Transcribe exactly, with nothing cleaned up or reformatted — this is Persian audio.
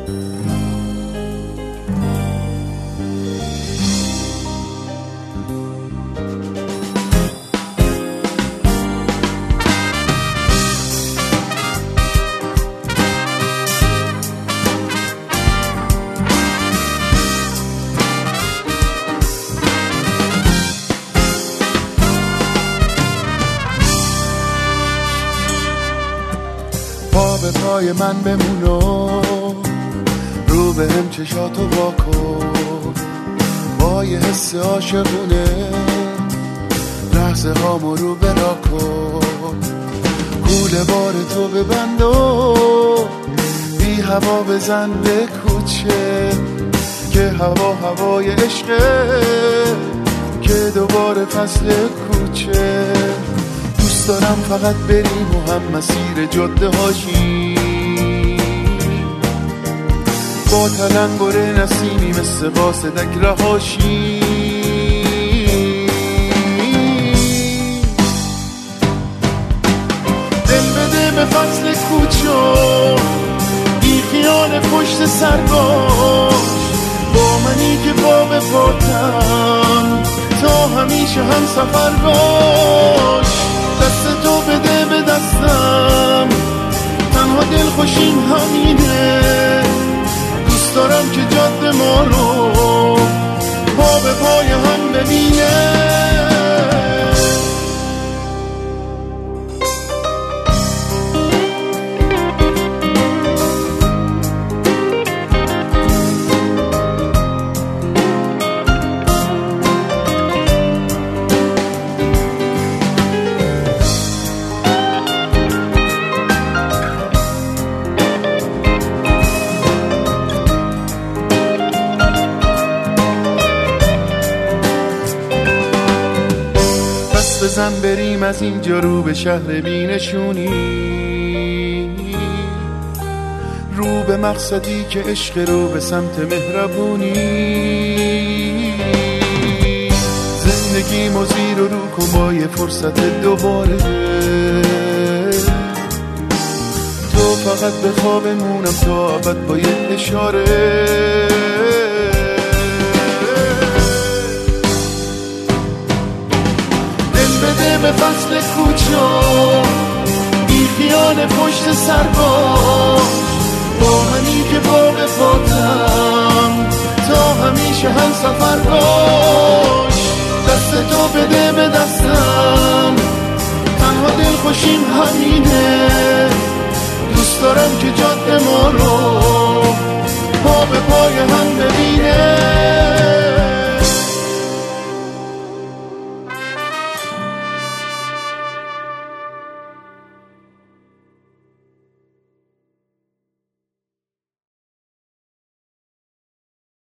پا به پای من بمونو، رو به هم چشاتو واکن، با یه حس عاشقونه لحظه هامو رو برا کن. کوله بار تو ببند و بی هوا بزن به کوچه، که هوا هوای عشقه که دوباره فصل کوچه. دوست دارم فقط بریم و هم مسیر جاده هاشی، با تلنگر نسیمی مثل قاصدک رهاشی. دل بده به فصل کوچو، بی خیال پشت سرگاش، با منی که پا به پاتم تا همیشه هم سفر باش. دست تو بده به دستم، تنها دل خوشیم همینه. دوست دارم که جاده ما رو پا به پای هم ببینه. بزن بریم از اینجا رو به شهر بینشونی، رو به مقصدی که عشق، رو به سمت مهربونی. زندگی مزیر رو رو کن با یه فرصت دوباره، تو فقط به خواب مونم تا ابد با یه اشاره. به فصل کوچو، بی خیال پشت سرباش، با منی که با به پاتم تا همیشه هم سفر باش. دست تو بده به دستم، تنها دل خوشیم همینه. دوست دارم که جاده ما رو پا به پای هم ببینیم.